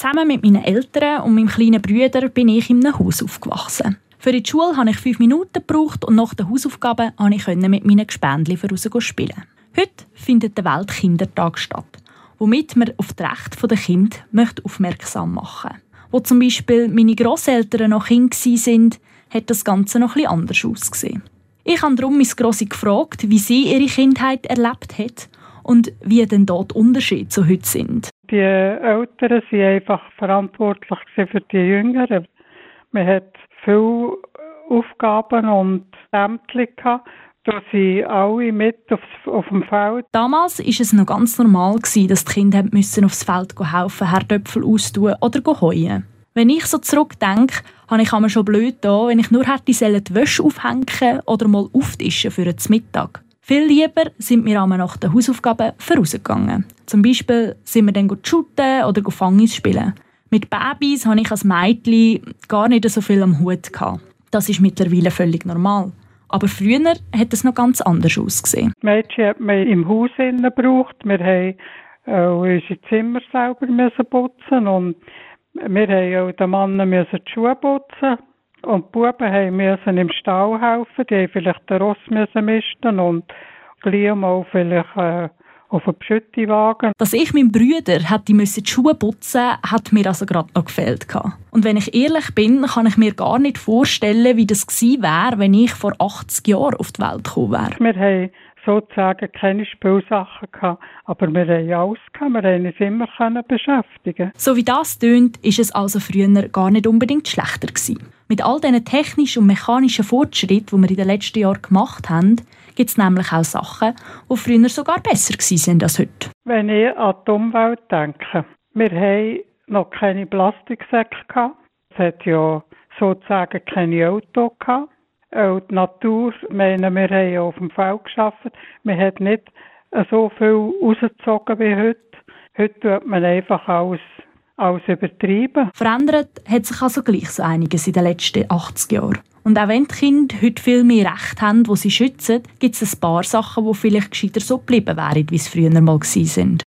Zusammen mit meinen Eltern und meinem kleinen Bruder bin ich in einem Haus aufgewachsen. Für die Schule habe ich 5 Minuten gebraucht und nach den Hausaufgaben konnte ich mit meinen Gespendli raus spielen. Heute findet der Weltkindertag statt, womit man auf die Rechte der Kinder aufmerksam machen möchte. Wo zum Beispiel meine Grosseltern noch Kinder waren, hat das Ganze noch etwas anders ausgesehen. Ich habe darum meine Grossi gefragt, wie sie ihre Kindheit erlebt hat und wie denn dort die Unterschiede zu heute sind. Die Eltern waren einfach verantwortlich für die Jüngeren. Man hat viele Aufgaben und Ämter gehabt. Da sind alle mit auf dem Feld. Damals war es noch ganz normal, dass die Kinder aufs Feld helfen, Herdöpfel austun oder heuen. Wenn ich so zurückdenke, habe ich mir schon blöd da, wenn ich nur hätte die Wäsche aufhängen oder mal auftischen für den Mittag. Viel lieber sind wir nach den Hausaufgaben vorausgegangen. Zum Beispiel sind wir dann shooten oder Fangis spielen. Mit Babys hatte ich als Mädchen gar nicht so viel am Hut. Das ist mittlerweile völlig normal. Aber früher hat es noch ganz anders ausgesehen. Mädchen hat man im Haus gebraucht. Wir mussten unsere Zimmer selber putzen und wir mussten auch den Männern die Schuhe putzen. Und die Buben mussten im Stall helfen. Die mussten vielleicht den Ross misten und gleich mal vielleicht auf einen Beschüttewagen. Dass ich meinem Bruder die Schuhe putzen musste, hat mir also gerade noch gefehlt. Und wenn ich ehrlich bin, kann ich mir gar nicht vorstellen, wie das gewesen wäre, wenn ich vor 80 Jahren auf die Welt gekommen wäre. Wir hatten sozusagen keine Spielsachen, aber wir hatten alles. Wir konnten uns immer beschäftigen. So wie das tönt, ist es also früher gar nicht unbedingt schlechter gewesen. Mit all diesen technischen und mechanischen Fortschritten, die wir in den letzten Jahren gemacht haben, gibt es nämlich auch Sachen, die früher sogar besser waren als heute. Wenn ich an die Umwelt denke, wir hatten noch keine Plastiksäcke gehabt. Es hat ja sozusagen keine Autos gehabt. Auch die Natur, wir haben ja auf dem Feld gearbeitet. Man hat nicht so viel rausgezogen wie heute. Heute tut man einfach alles übertreiben. Verändert hat sich also gleich so einiges in den letzten 80 Jahren. Und auch wenn die Kinder heute viel mehr Rechte haben, die sie schützen, gibt es ein paar Sachen, die vielleicht gescheiter so geblieben wären, wie es früher mal waren.